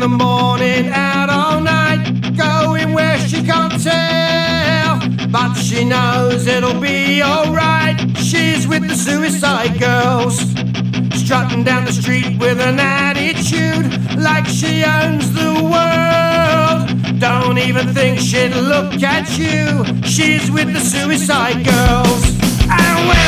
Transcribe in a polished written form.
the morning, out all night, going where she can't tell, but she knows it'll be alright. She's with the Suicide Girls, strutting down the street with an attitude like she owns the world. Don't even think she'd look at you. She's with the Suicide Girls. And when